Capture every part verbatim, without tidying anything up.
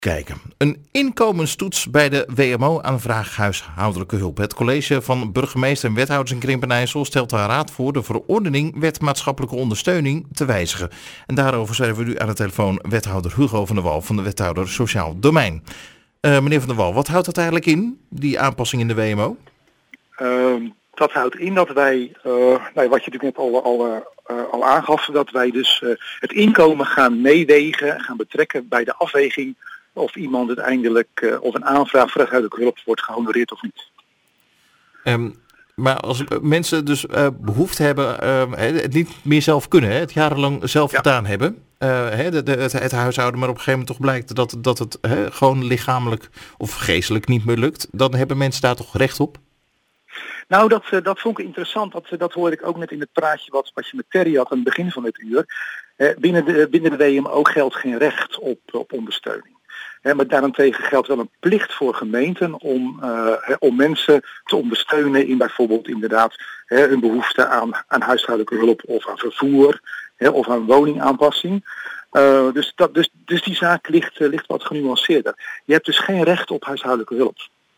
kijken. Een inkomenstoets bij de W M O-aanvraag huishoudelijke hulp. Het college van burgemeester en wethouders in Krimpen en IJssel stelt de raad voor de verordening wet maatschappelijke ondersteuning te wijzigen. En daarover zijn we nu aan de telefoon wethouder Hugo van der Wal van de wethouder Sociaal Domein. Uh, meneer van der Wal, wat houdt dat eigenlijk in, die aanpassing in de W M O? Uh, dat houdt in dat wij, uh, nou, wat je natuurlijk net al, al, uh, al aangaf, dat wij dus uh, het inkomen gaan meewegen, gaan betrekken bij de afweging of iemand uiteindelijk, uh, of een aanvraag voor huishoudelijke hulp wordt gehonoreerd of niet. Um, maar als mensen dus uh, behoefte hebben, uh, het niet meer zelf kunnen, hè, het jarenlang zelf ja. gedaan hebben, uh, de, de, het, het huishouden, maar op een gegeven moment toch blijkt dat, dat het he, gewoon lichamelijk of geestelijk niet meer lukt, dan hebben mensen daar toch recht op? Nou, dat, dat vond ik interessant. Dat, dat hoorde ik ook net in het praatje wat, wat je met Terry had aan het begin van dit uur. Binnen de, binnen de W M O geldt geen recht op, op ondersteuning. He, maar daarentegen geldt wel een plicht voor gemeenten om, uh, om mensen te ondersteunen in bijvoorbeeld inderdaad he, hun behoefte aan, aan huishoudelijke hulp of aan vervoer he, of aan woningaanpassing. Uh, dus, dat, dus, dus die zaak ligt, uh, ligt wat genuanceerder. Je hebt dus geen recht op huishoudelijke hulp.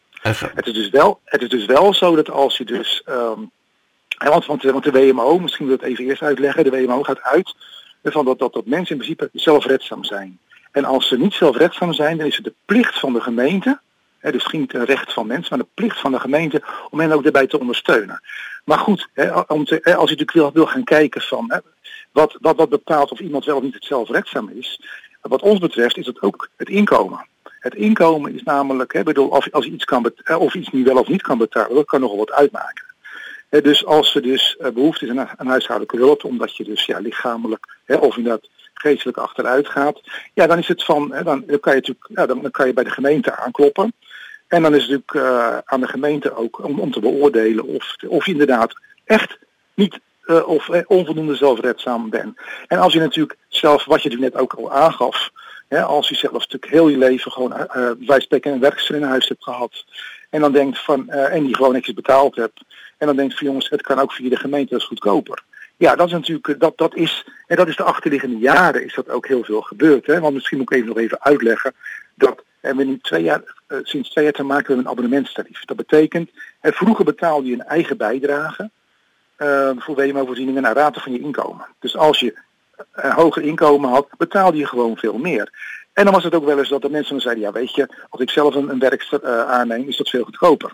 Het is, dus wel, het is dus wel zo dat als je dus, um, want, want, want de W M O, misschien wil ik het even eerst uitleggen, de W M O gaat uit van dat, dat, dat mensen in principe zelfredzaam zijn. En als ze niet zelfredzaam zijn, dan is het de plicht van de gemeente, hè, dus niet een recht van mensen, maar de plicht van de gemeente om hen ook daarbij te ondersteunen. Maar goed, hè, om te, hè, als je natuurlijk wil, wil gaan kijken van hè, wat, wat, wat bepaalt of iemand wel of niet het zelfredzaam is, wat ons betreft is het ook het inkomen. Het inkomen is namelijk, hè, bedoel, of, als je iets kan bet- of iets niet wel of niet kan betalen, dat kan nogal wat uitmaken. Hè, dus als er dus uh, behoefte is aan, aan huishoudelijke hulp, omdat je dus ja, lichamelijk hè, of inderdaad geestelijk achteruit gaat, ja, dan is het van, hè, dan, dan kan je natuurlijk, ja, dan, dan kan je bij de gemeente aankloppen. En dan is het natuurlijk uh, aan de gemeente ook om, om te beoordelen of, of je inderdaad echt niet uh, of eh, onvoldoende zelfredzaam bent. En als je natuurlijk zelf, wat je natuurlijk net ook al aangaf, hè, als je zelf natuurlijk heel je leven gewoon uh, wij spreken een werkster in huis hebt gehad. En dan denkt van, uh, en die gewoon netjes betaald hebt. En dan denkt van jongens, het kan ook via de gemeente, dat is goedkoper. Ja, dat is natuurlijk, dat, dat is, en dat is de achterliggende jaren is dat ook heel veel gebeurd. Hè? Want misschien moet ik even nog even uitleggen dat en we nu twee jaar, uh, sinds twee jaar te maken hebben met een abonnementstarief. Dat betekent, uh, vroeger betaalde je een eigen bijdrage uh, voor W M O-voorzieningen naar rate van je inkomen. Dus als je uh, hoger inkomen had, betaalde je gewoon veel meer. En dan was het ook wel eens dat de mensen dan zeiden, ja weet je, als ik zelf een, een werkster uh, aanneem, is dat veel goedkoper.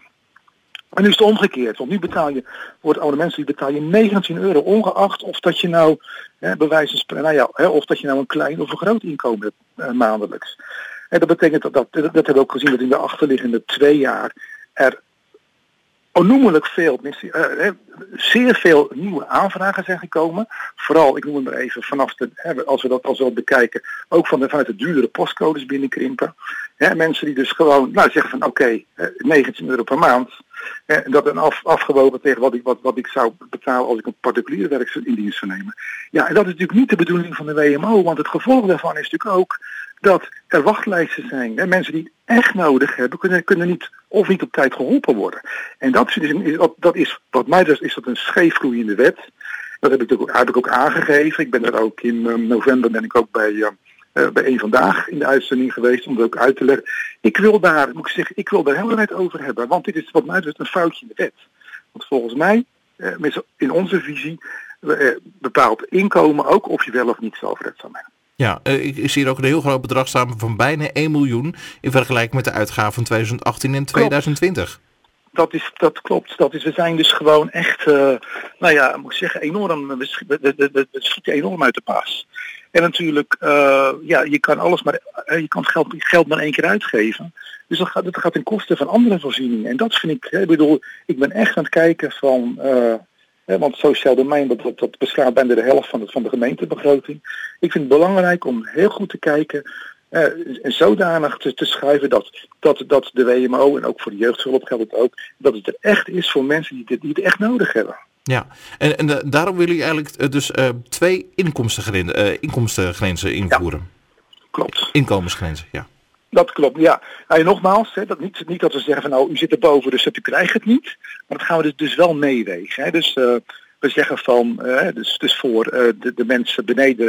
En nu is het omgekeerd, want nu betaal je voor het abonnement betaal je negentien euro, ongeacht of dat je nou, hè, bij wijze van spreken, nou ja, hè, of dat je nou een klein of een groot inkomen hebt uh, maandelijks. En dat betekent dat, dat, dat, dat hebben we ook gezien, dat in de achterliggende twee jaar er onnoemelijk veel, uh, zeer veel nieuwe aanvragen zijn gekomen. Vooral, ik noem het maar even, vanaf de, hè, als we dat als we dat bekijken, ook van de, vanuit de duurdere postcodes binnenkrimpen. Hè, mensen die dus gewoon nou, zeggen van oké, okay, negentien euro per maand. En dat dan af, afgewogen tegen wat ik, wat, wat ik zou betalen als ik een particuliere werkster in dienst zou nemen. Ja, en dat is natuurlijk niet de bedoeling van de W M O, want het gevolg daarvan is natuurlijk ook dat er wachtlijsten zijn. Hè. Mensen die het echt nodig hebben, kunnen, kunnen niet of niet op tijd geholpen worden. En dat is, dat is wat mij betreft, is dat een scheefvloeiende wet. Dat heb ik ook, heb ik ook aangegeven. Ik ben er ook in uh, november ben ik ook bij, uh, uh, bij één Vandaag in de uitzending geweest om dat ook uit te leggen. Ik wil daar, moet ik zeggen, ik wil daar helderheid over hebben. Want dit is wat mij betreft een foutje in de wet. Want volgens mij, uh, in onze visie, uh, bepaalt inkomen ook of je wel of niet zelfredzaam bent. Ja, ik zie hier ook een heel groot bedrag staan van bijna één miljoen in vergelijking met de uitgaven van twintig achttien en twintig twintig. Dat, is, dat klopt. Dat is, we zijn dus gewoon echt, uh, nou ja, moet ik zeggen, enorm, we, we, we, we schieten enorm uit de pas. En natuurlijk, uh, ja, je kan alles maar, uh, je kan het geld, geld maar één keer uitgeven. Dus dat gaat, dat gaat ten koste van andere voorzieningen. En dat vind ik, hè, ik bedoel, ik ben echt aan het kijken van, uh, hè, want sociaal domein, dat, dat, dat beslaat bijna de helft van de, van de gemeentebegroting. Ik vind het belangrijk om heel goed te kijken uh, en zodanig te, te schuiven dat, dat, dat de W M O, en ook voor de jeugdhulp geldt het ook, dat het er echt is voor mensen die het, die het echt nodig hebben. Ja, en, en uh, daarom willen jullie eigenlijk uh, dus uh, twee inkomstengrenzen, uh, inkomstengrenzen invoeren. Ja, klopt. Inkomensgrenzen, ja. Dat klopt, ja. Nou, nog hè, dat niet, niet dat we zeggen van nou, u zit erboven, dus u krijgt het niet. Maar dat gaan we dus, dus wel meewegen. Hè. Dus uh, we zeggen van, uh, dus, dus voor uh, de, de mensen beneden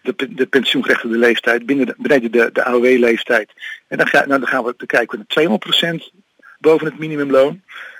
de, de pensioengerechtigde leeftijd binnen de, beneden de, de A O W-leeftijd. En dan, ga, nou, dan gaan we dan kijken we naar tweehonderd procent boven het minimumloon.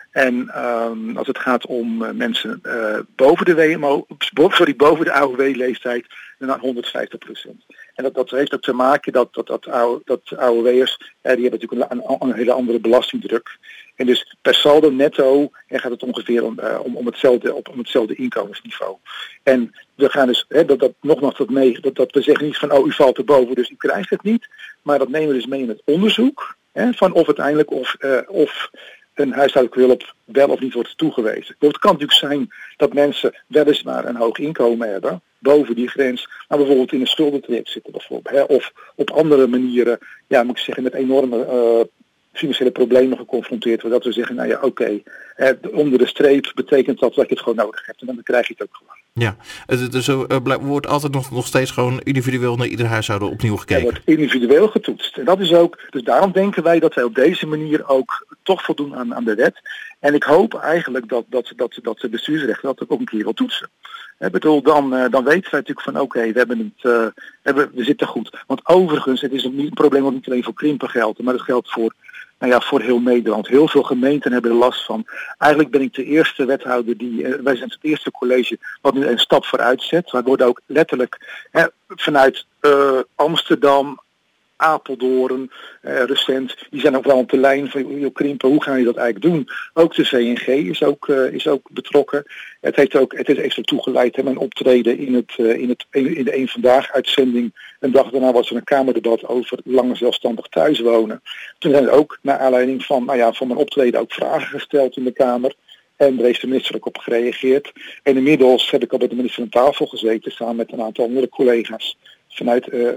En um, als het gaat om uh, mensen uh, boven de W M O, sorry, boven de A O W-leeftijd, dan naar honderdvijftig procent. En dat, dat heeft ook te maken dat, dat, dat, dat A O W'ers, eh, die hebben natuurlijk een, een, een hele andere belastingdruk. En dus per saldo netto eh, gaat het ongeveer om, uh, om, om, hetzelfde, op, om hetzelfde inkomensniveau. En we gaan dus, hè, dat, dat, nogmaals dat mee, dat, dat we zeggen niet van oh u valt erboven dus u krijgt het niet. Maar dat nemen we dus mee in het onderzoek. Hè, van of uiteindelijk of, uh, of een huishoudelijke hulp wel of niet wordt toegewezen. Het kan natuurlijk zijn dat mensen weliswaar een hoog inkomen hebben, boven die grens, maar bijvoorbeeld in een schuldentraject zitten bijvoorbeeld. Hè, of op andere manieren, ja moet ik zeggen, met enorme uh, financiële problemen geconfronteerd worden. Dat we zeggen, nou ja oké, okay, onder de streep betekent dat dat je het gewoon nodig hebt en dan krijg je het ook gewoon. Ja, dus er uh, wordt altijd nog, nog steeds gewoon individueel naar ieder huishouden opnieuw gekeken. Er wordt individueel getoetst. En dat is ook, dus daarom denken wij dat wij op deze manier ook toch voldoen aan, aan de wet. En ik hoop eigenlijk dat, dat, dat, dat de bestuursrechter dat ook een keer wil toetsen. Ik bedoel, dan, uh, dan weten wij natuurlijk van oké, okay, we hebben het, uh, we, we zitten goed. Want overigens, het is een, een probleem wat niet alleen voor Krimpen geldt, maar het geldt voor, nou ja, voor heel Nederland. Heel veel gemeenten hebben er last van. Eigenlijk ben ik de eerste wethouder die, uh, wij zijn het eerste college wat nu een stap vooruit zet. Wij worden ook letterlijk hè, vanuit uh, Amsterdam, Apeldoorn, eh, recent, die zijn ook wel op de lijn van joh, Krimpen, hoe ga je dat eigenlijk doen? Ook de V N G is ook, uh, is ook betrokken. Het heeft ook, het heeft ook toegeleid, hè, mijn optreden in, het, uh, in, het, in de Eén Vandaag uitzending. Een dag daarna was er een kamerdebat over lang zelfstandig thuiswonen. Toen zijn er ook, naar aanleiding van, nou ja, van mijn optreden, ook vragen gesteld in de Kamer. En daar heeft de minister ook op gereageerd. En inmiddels heb ik al bij de minister aan tafel gezeten, samen met een aantal andere collega's. Vanuit uh, uh,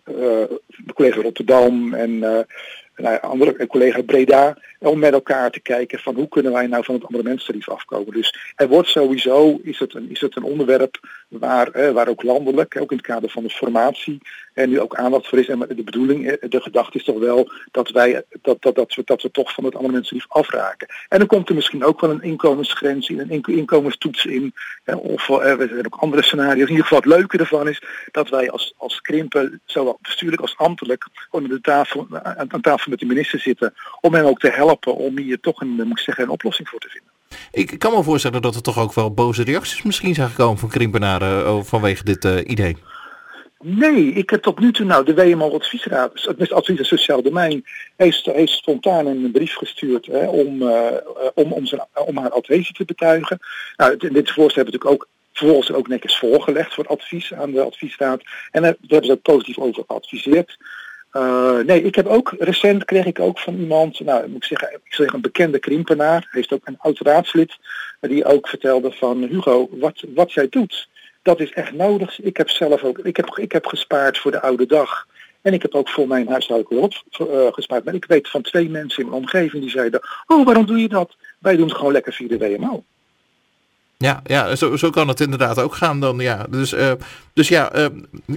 de collega Rotterdam en uh, nou, andere collega Breda. Om met elkaar te kijken van hoe kunnen wij nou van het abonnementstarief afkomen. Dus er wordt sowieso, is het een, is het een onderwerp waar, eh, waar ook landelijk, ook in het kader van de formatie, en nu ook aandacht voor is. En de bedoeling, de gedachte is toch wel dat wij dat, dat, dat, we, dat we toch van het abonnementstarief afraken. En dan komt er misschien ook wel een inkomensgrens in, een inkomenstoets in. Eh, of eh, er zijn ook andere scenario's. In ieder geval het leuke ervan is dat wij als, als Krimpen, zowel bestuurlijk als ambtelijk, aan de tafel, aan tafel met de minister zitten, om hem ook te helpen om hier toch een, moet ik zeggen, een oplossing voor te vinden. Ik kan me voorstellen dat er toch ook wel boze reacties misschien zijn gekomen van Krimpenaren uh, vanwege dit uh, idee. Nee, ik heb tot nu toe, nou de W M O-adviesraad, het advies en sociaal domein, heeft, heeft spontaan een brief gestuurd hè, om, uh, om, om, zijn, om haar advies te betuigen. Nou, dit voorstel hebben we natuurlijk ook vervolgens ook netjes voorgelegd voor advies aan de adviesraad. En daar hebben ze ook positief over geadviseerd. Uh, nee, ik heb ook, recent kreeg ik ook van iemand, nou moet ik zeggen, ik zeg een bekende Krimpenaar, heeft ook een oud raadslid, die ook vertelde van Hugo, wat, wat jij doet, dat is echt nodig. Ik heb zelf ook, ik heb, ik heb gespaard voor de oude dag. En ik heb ook voor mijn huishoudelijke hulp uh, gespaard. Maar ik weet van twee mensen in mijn omgeving die zeiden, oh waarom doe je dat? Wij doen het gewoon lekker via de W M O. Ja, ja zo, zo kan het inderdaad ook gaan dan. Ja. Dus, uh, dus ja, uh,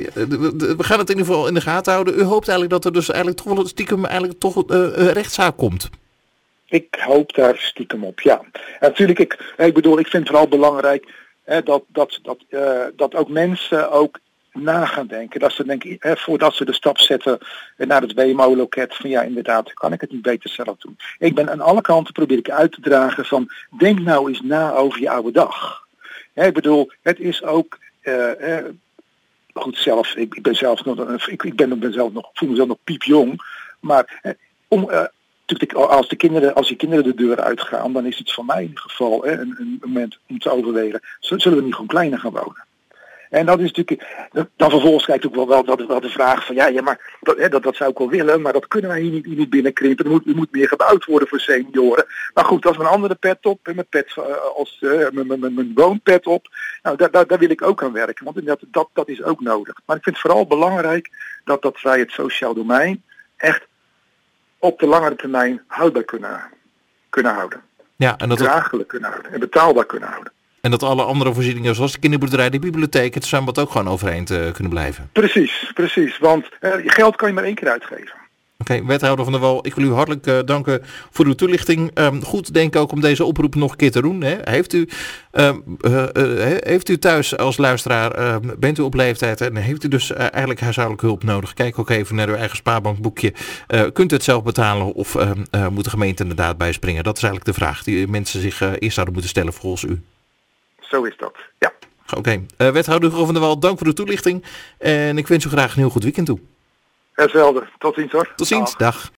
we gaan het in ieder geval in de gaten houden. U hoopt eigenlijk dat er dus eigenlijk toch wel stiekem eigenlijk toch uh, een rechtszaak komt. Ik hoop daar stiekem op, ja. En natuurlijk, ik, ik bedoel, ik vind het vooral belangrijk hè, dat, dat, dat, uh, dat ook mensen ook na gaan denken. Dat ze denken, hè, voordat ze de stap zetten naar het W M O-loket, van ja inderdaad, kan ik het niet beter zelf doen. Ik ben aan alle kanten probeer ik uit te dragen van, denk nou eens na over je oude dag. Hè, ik bedoel, het is ook, uh, uh, goed zelf, ik, ik ben zelf nog, ik, ik ben, ben zelf nog, voel mezelf nog piepjong, maar uh, om... Uh, Als, de kinderen, als die kinderen de deur uitgaan, dan is het voor mij in ieder geval hè, een, een moment om te overwegen. Zullen we niet gewoon kleiner gaan wonen? En dat is natuurlijk, dan vervolgens krijgt ook wel, wel, wel, wel de vraag van ja, ja maar dat, hè, dat, dat zou ik wel willen, maar dat kunnen wij hier niet, hier niet binnenkrimpen. Er moet, er moet meer gebouwd worden voor senioren. Maar goed, dat is mijn andere pet op, mijn pet als uh, mijn, mijn, mijn woonpet op. Nou, daar, daar, daar wil ik ook aan werken, want dat, dat, dat is ook nodig. Maar ik vind het vooral belangrijk dat, dat wij het sociaal domein echt op de langere termijn houdbaar kunnen, kunnen houden. Ja, en dat draaglijk kunnen houden en betaalbaar kunnen houden. En dat alle andere voorzieningen zoals de kinderboerderij, de bibliotheek, het zwembad ook gewoon overeind uh, kunnen blijven. Precies, precies. Want uh, geld kan je maar één keer uitgeven. okay, wethouder Van der Wal, ik wil u hartelijk uh, danken voor uw toelichting. Um, goed denk ik ook om deze oproep nog een keer te doen. Hè. Heeft, u, uh, uh, uh, heeft u thuis als luisteraar, uh, bent u op leeftijd en heeft u dus uh, eigenlijk huishoudelijke hulp nodig? Kijk ook even naar uw eigen spaarbankboekje. Uh, kunt u het zelf betalen of uh, uh, moet de gemeente inderdaad bijspringen? Dat is eigenlijk de vraag die mensen zich uh, eerst zouden moeten stellen volgens u. Zo is dat, ja. Oké, okay. uh, wethouder Hugo Van der Wal, dank voor de toelichting. En ik wens u graag een heel goed weekend toe. Hetzelfde. Tot ziens hoor. Tot ziens, dag. dag.